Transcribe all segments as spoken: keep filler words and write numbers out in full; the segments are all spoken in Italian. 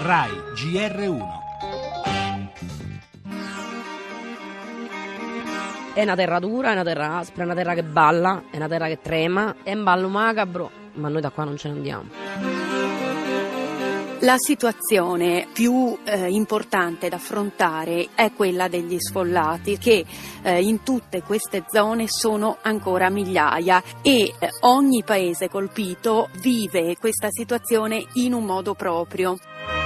Rai G R uno. È una terra dura, è una terra aspra, è una terra che balla, è una terra che trema, è un ballo macabro, ma noi da qua non ce ne andiamo. La situazione più eh, importante da affrontare è quella degli sfollati, che eh, in tutte queste zone sono ancora migliaia e eh, ogni paese colpito vive questa situazione in un modo proprio.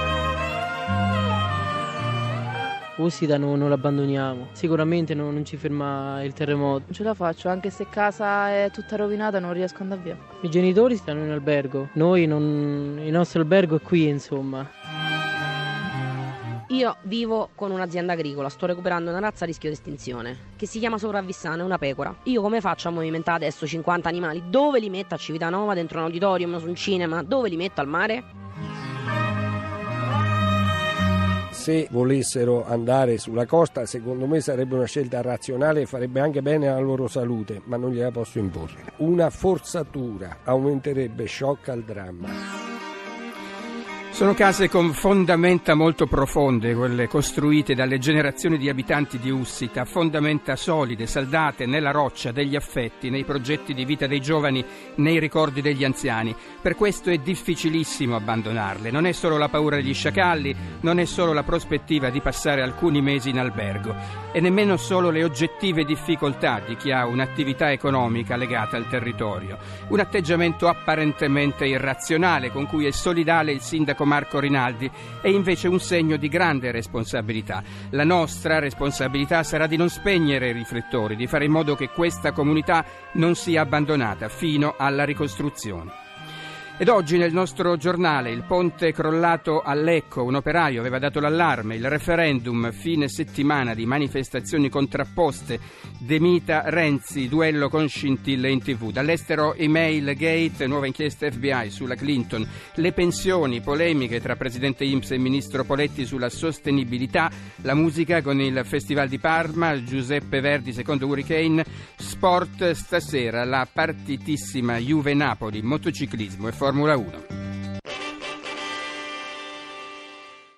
Usita non, non l'abbandoniamo, sicuramente non, non ci ferma il terremoto. Non ce la faccio, anche se casa è tutta rovinata non riesco ad andare via. I genitori stanno in albergo, noi non, il nostro albergo è qui, insomma. Io vivo con un'azienda agricola, sto recuperando una razza a rischio di estinzione che si chiama sopravvissana, è una pecora. Io come faccio a movimentare adesso cinquanta animali? Dove li metto a Civitanova, dentro un auditorium, su un cinema? Dove li metto al mare? Se volessero andare sulla costa, secondo me sarebbe una scelta razionale e farebbe anche bene alla loro salute, ma non gliela posso imporre. Una forzatura aumenterebbe shock al dramma. Sono case con fondamenta molto profonde, quelle costruite dalle generazioni di abitanti di Ussita, fondamenta solide, saldate nella roccia degli affetti, nei progetti di vita dei giovani, nei ricordi degli anziani. Per questo è difficilissimo abbandonarle. Non è solo la paura degli sciacalli, non è solo la prospettiva di passare alcuni mesi in albergo, e nemmeno solo le oggettive difficoltà di chi ha un'attività economica legata al territorio. Un atteggiamento apparentemente irrazionale con cui è solidale il sindaco Marco Rinaldi è invece un segno di grande responsabilità. La nostra responsabilità sarà di non spegnere i riflettori, di fare in modo che questa comunità non sia abbandonata fino alla ricostruzione. Ed oggi nel nostro giornale: il ponte crollato a Lecco, un operaio aveva dato l'allarme, il referendum, fine settimana di manifestazioni contrapposte, De Mita Renzi, duello con scintille in tv, dall'estero email gate, nuova inchiesta F B I sulla Clinton, le pensioni, polemiche tra presidente I N P S e ministro Poletti sulla sostenibilità, la musica con il Festival di Parma, Giuseppe Verdi secondo Hurricane, sport stasera, la partitissima Juve Napoli, motociclismo e Formula uno.